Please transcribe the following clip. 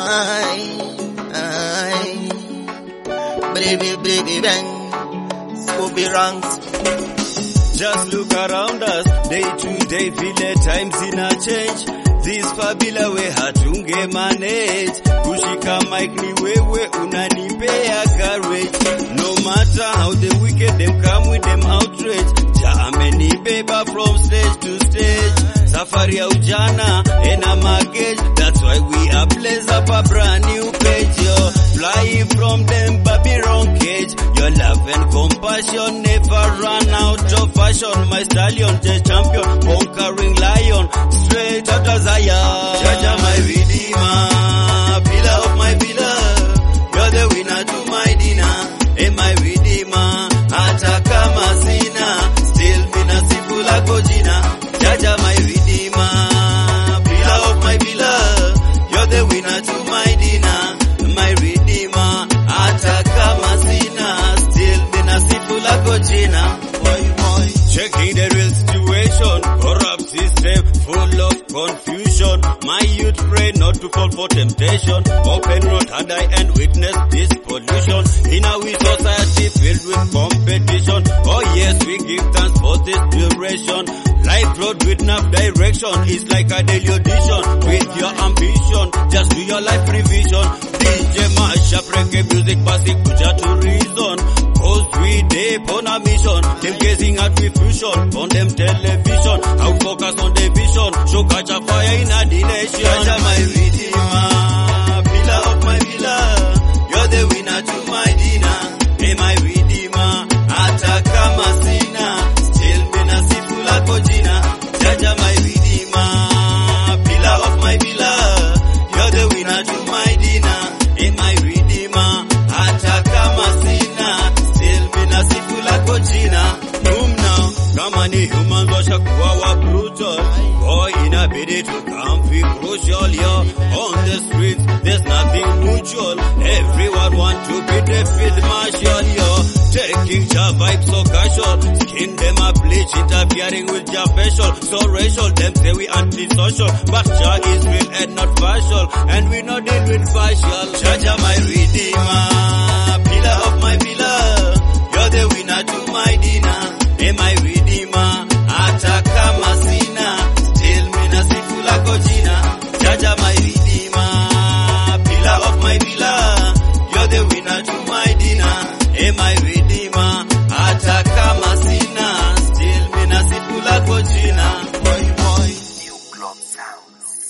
Baby bang, Scooby ranks. Just look around us, day to day, feel the times in a change. This fabula we hatunge manage. Kushika mic ni wewe unanipea courage. No matter how the wicked them come with them outrage. Ja amenibeba from stage to stage. Safari ya ujana ena magage. That's why we are blaze up a brand new page, yo. Flying from them Babylon cage. Your love and compassion never run out of fashion. My stallion, the champion, conquering lion. Straight out of Zion. Jaja my redeemer, pillar of my pillar. You're the winner to my dinner. Hey my redeemer, hata kama sina. Still mina sifu lako jina. Jaja my redeemer, pillar of my pillar. You're the winner to my dinner. My redeemer, hata kama sina. Still mina sifu lako jina. Checking the real situation, corrupt system, full of confusion. My youth pray not to fall for temptation. Open road had I and witness this pollution. In our society filled with competition. Oh yes, we give thanks for this duration. Life road with enough direction. It's like a daily audition. With your ambition, just do your life revision. DJ mash up reggae music, passing kuja to reason. Cause we deep on a mission. Them gazing at we fusion on them television. Out focus on the vision. Show catch a fire in a nation. Jaja my redeemer, pillar of my pillar. You're the winner to my dinner. Hey my redeemer, hata kama sina. Still mina sifu lako jina. Jaja my redeemer, pillar of my pillar. You're the winner to my dinner. Hey my redeemer, hata kama sina. Still mina sifu lako jina. Now, kama ni humans washakuwa wa brutal. Boy inabidi to come feel crucial, yo. On the streets, there's nothing mutual. Everyone want to be the field marshal, yo. Taking your vibes so casual. Skin them a bleach, interfering with your facial. So racial, them say we anti-social. But Jah is real and not partial. And we not deal with partial. Jaja my redeemer, pillar of my pillar. You're the winner to my dinner. Hey my redeemer, hata kama sina. Still mina sifu lako jina. Jaja my redeemer, pillar of my pillar. You're the winner to my dinner. Hey my redeemer, hata kama sina. Still mina sifu lako jina. Boy boy. New Globe Sounds.